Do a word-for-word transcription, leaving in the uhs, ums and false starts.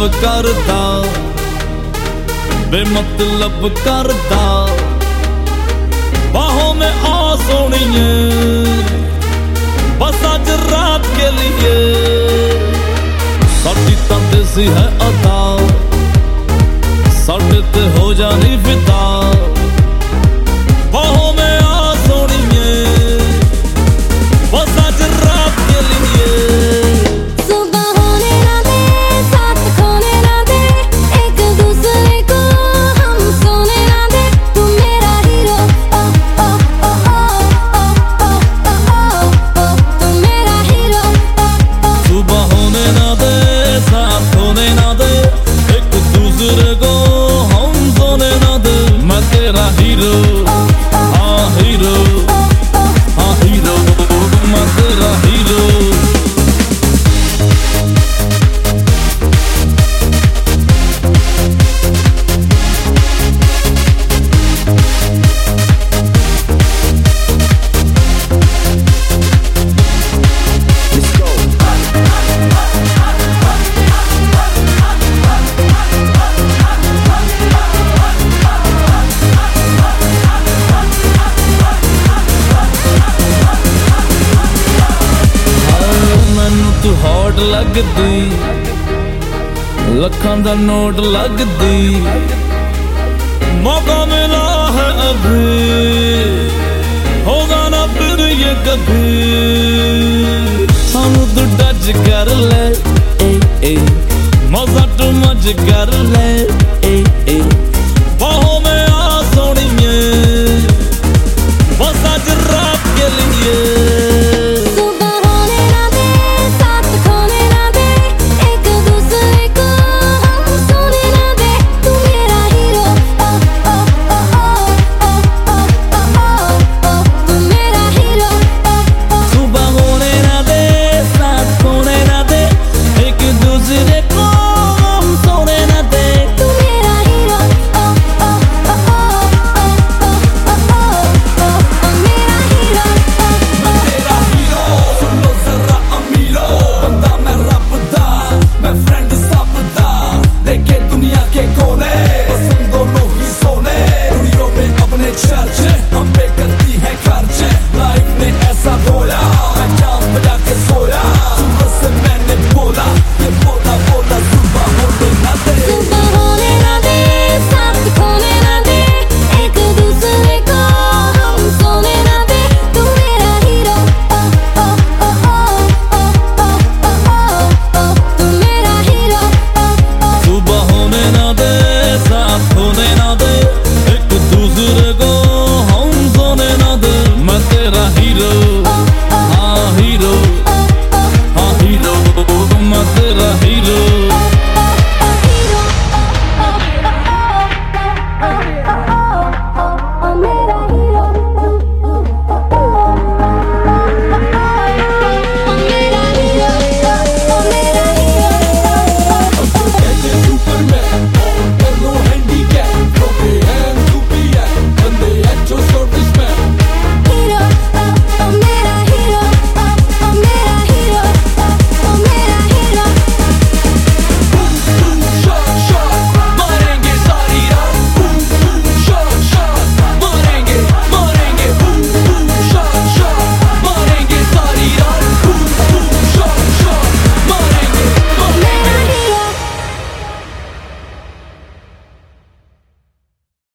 करदा, बेमतलब करदा। बाहों में आ सोनिए बस आज रात के लिए, साडी तां देसी है अदा, साडे ते हो जानी फिदा। बाहों में आ सोनिए बस आज रात के लिए। हॉट लगदी, लखां दा नोट लगदी, मौका मिला है अभी, होगा ना फिर ये कभी। सानू तू टच कर ले, ए ए मौजा तू मज कर ले, ए ए